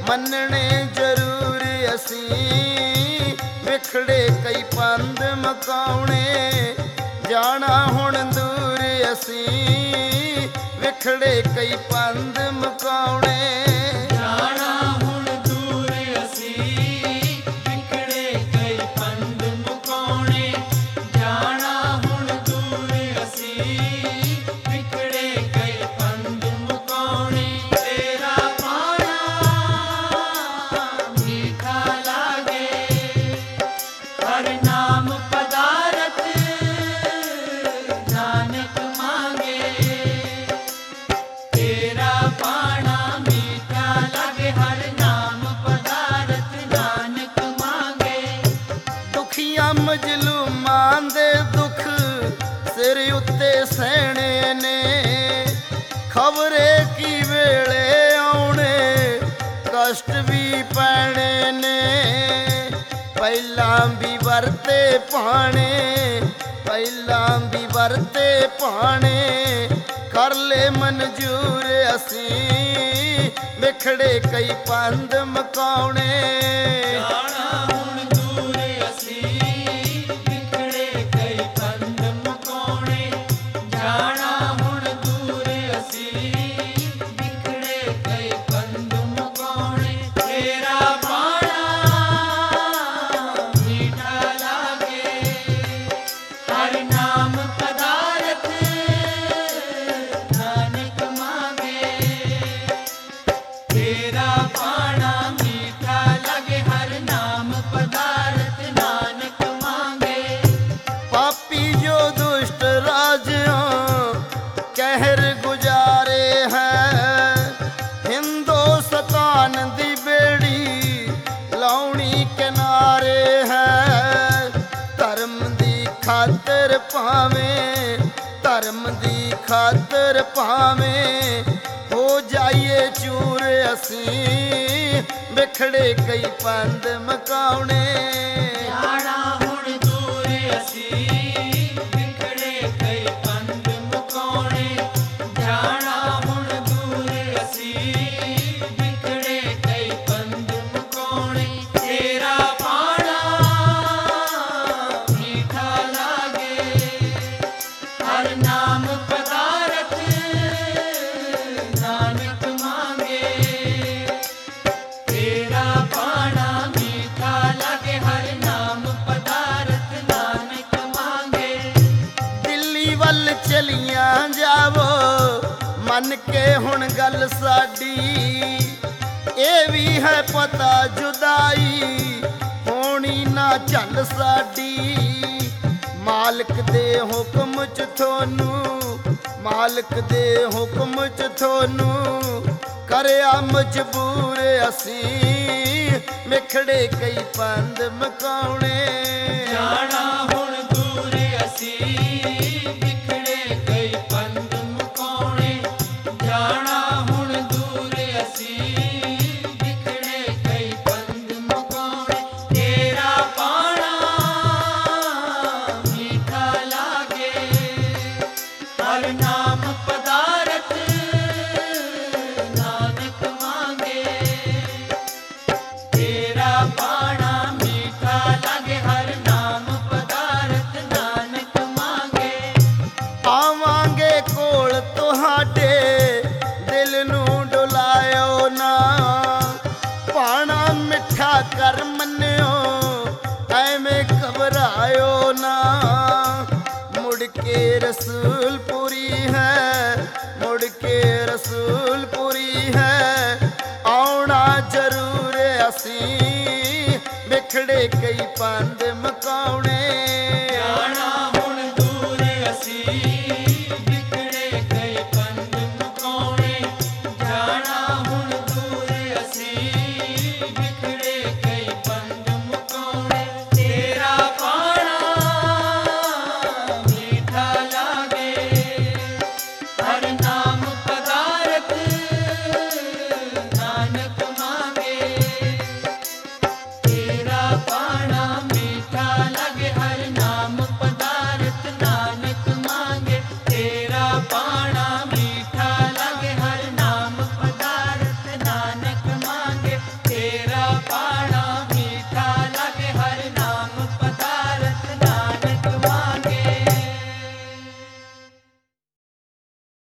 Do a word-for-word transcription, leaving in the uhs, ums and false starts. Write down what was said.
ਮੰਨਣੇ ਜ਼ਰੂਰ ਅਸੀਂ, ਵਿਖੜੇ ਕਈ ਪੰਧ ਮਕਾਉਣੇ। ਜਾਣਾ ਹੁਣ ਦੂਰ ਅਸੀਂ, ਵਿਖੜੇ ਕਈ ਪੰਧ ਮਕਾਉਣੇ। ਜਾਣਾ ਹੁਣ ਦੂਰ ਅਸੀਂ, ਵਿਖੜੇ ਕਈ ਪੰਧ ਮੁਕਾਉਣੇ। ਜਾਣਾ ਹੁਣ ਦੂਰ ਅਸੀਂ, ਵਿਖੜੇ ਕਈ ਪੰਧ ਮੁਕਾਉਣੇ। ਤੇਰਾ ਪਾਣਾ ਮੀਠਾ ਲਾਗੇ, ਹਰ ਨਾਮ ਪਦਾਰਥ ਨਾਨਕ ਮਾਂਗੇ। ਤੇਰਾ ਪਾਣਾ ਮੀਠਾ ਲਾਗੇ, ਹਰ ਨਾਮ ਪਦਾਰਥ ਨਾਨਕ ਮਾਂਗੇ। ਦੁਖੀਆਂ ਮਜਲੂਮਾਂ ਦੇ ਦੁੱਖ ਸਿਰ ਉੱਤੇ ਸਹਿਣੇ ਨੇ, ਖਬਰੇ ਕੀ ਵੇਲੇ ਆਉਣੇ ਕਸ਼ਟ ਵੀ ਪੈਣੇ ਨੇ। ਪਹਿਲਾਂ ਵੀ ਵਰਤੇ ਪਾਣੇ, ਪਹਿਲਾਂ ਵੀ ਵਰਤੇ ਪਾਣੇ। ਕਰ ਲੈ ਮਨਜ਼ੂਰ ਅਸੀਂ, ਵਿਖੜੇ ਕਈ ਪੰਧ ਮਕਾਉਣੇ। ਜਾਣਾ ਹੁਣ ਦੂਰ ਅਸੀਂ, ਵਿਖੜੇ ਕਈ ਪੰਧ ਮੁਕਾਉਣੇ। ਜਾਣਾ ਹੁਣ ਦੂਰ ਅਸੀਂ, ਵਿਖੜੇ ਕਈ ਪੰਧ ਮੁਕਾਉਣੇ। ਤੇਰਾ ਪਾਣਾ ਮੀਠਾ ਲਾਗੇ, ਹਰ ਨਾਮ ਪਦਾਰਥ ਨਾਨਕ ਮਾਂਗੇ। ਤੇਰਾ ਪਾਣਾ ਮੀਠਾ ਲਾਗੇ, ਹਰ ਨਾਮ ਪਦਾਰਥ ਨਾਨਕ ਮਾਂਗੇ। ਪਾਪੀ ਜੋ ਦੁਸ਼ਟ ਰਾਜਿਆਂ ਕਹਿਰ ਗੁਜ਼ਾਰੇ ਹੈ, ਹਿੰਦੁਸਤਾਨ ਦੀ ਬੇੜੀ ਲਾਉਣੀ ਕਿਨਾਰੇ ਹੈ। ਧਰਮ ਦੀ ਖਾਤਰ ਭਾਵੇਂ, ਧਰਮ ਦੀ ਖਾਤਰ ਭਾਵੇਂ ਹੋ ਜਾਈਏ ਚੂਰ ਅਸੀਂ, ਵਿਖੜੇ ਕਈ ਪੰਧ ਮਕਾਉਣੇ। ਜਾਣਾ ਹੁਣ ਦੂਰ ਅਸੀਂ, ਵਿਖੜੇ ਕਈ ਪੰਧ ਮੁਕਾਉਣੇ। ਜਾਣਾ ਹੁਣ ਦੂਰ ਅਸੀਂ, ਵਿਖੜੇ ਕਈ ਪੰਧ ਮੁਕਾਉਣੇ। ਤੇਰਾ ਪਾਣਾ ਮੀਠਾ ਲਾਗੇ, ਹਰ ਨਾਮ ਪਦਾਰਥ ਨਾਨਕ ਮਾਂਗੇ। ਤੇਰਾ ਪਾਣਾ ਮੀਠਾ ਲਾਗੇ, ਹਰ ਨਾਮ ਪਦਾਰਥ ਨਾਨਕ ਮਾਂਗੇ। ਦਿੱਲੀ ਵੱਲ ਚਲੀਆਂ ਜਾਵੋ ਮੰਨ ਕੇ ਹੁਣ ਗੱਲ ਸਾਡੀ, ਇਹ ਵੀ ਹੈ ਪਤਾ ਜੁਦਾਈ ਹੋਣੀ ਨਾ ਝੱਲ ਸਾਡੀ। ਮਾਲਕ ਦੇ ਹੁਕਮ ਚ ਤੁਹਾਨੂੰ, ਮਾਲਕ ਦੇ ਹੁਕਮ ਚ ਤੁਹਾਨੂੰ ਕਰਿਆ ਮਜਬੂਰ ਅਸੀਂ, ਵਿਖੜੇ ਕਈ ਪੰਧ ਮਕਾਉਣੇ। ਜਾਣਾ ਹੁਣ ਦੂਰ ਅਸੀਂ, ਵਿਖੜੇ ਕਈ ਪੰਧ ਮੁਕਾਉਣੇ। ਜਾਣਾ ਹੁਣ ਦੂਰ ਅਸੀਂ, ਵਿਖੜੇ ਕਈ ਪੰਧ ਮੁਕਾਉਣੇ। ਤੇਰਾ ਪਾਣਾ ਮੀਠਾ ਲਾਗੇ, ਹਰ ਨਾਮ ਪਦਾਰਥ ਨਾਨਕ ਮਾਂਗੇ। ਤੇਰਾ ਪਾਣਾ ਮੀਠਾ ਲਾਗੇ, ਹਰ ਨਾਮ ਪਦਾਰਥ ਨਾਨਕ ਮਾਂਗੇ। ਆਵਾਂਗੇ ਕੋਲ ਤੁਹਾਡੇ, ਦਿਲ ਨੂੰ ਡੁਲਾਇਓ ਨਾ। ਪਾਣਾ ਮਿੱਠਾ ਕਰ ਮੰਨਿਓ, ਐਵੇਂ ਘਬਰਾਇਓ ਨਾ। ਮੁੜ ਕੇ ਰਸੂਲਪੁਰੀ ਹੈ, ਮੁੜ ਕੇ ਰਸੂਲਪੁਰੀ ਹੈ। ਆਉਣਾ ਜ਼ਰੂਰ ਅਸੀਂ, ਵਿਖੜੇ ਕਈ ਪੰਧ ਮਕਾਉਣੇ।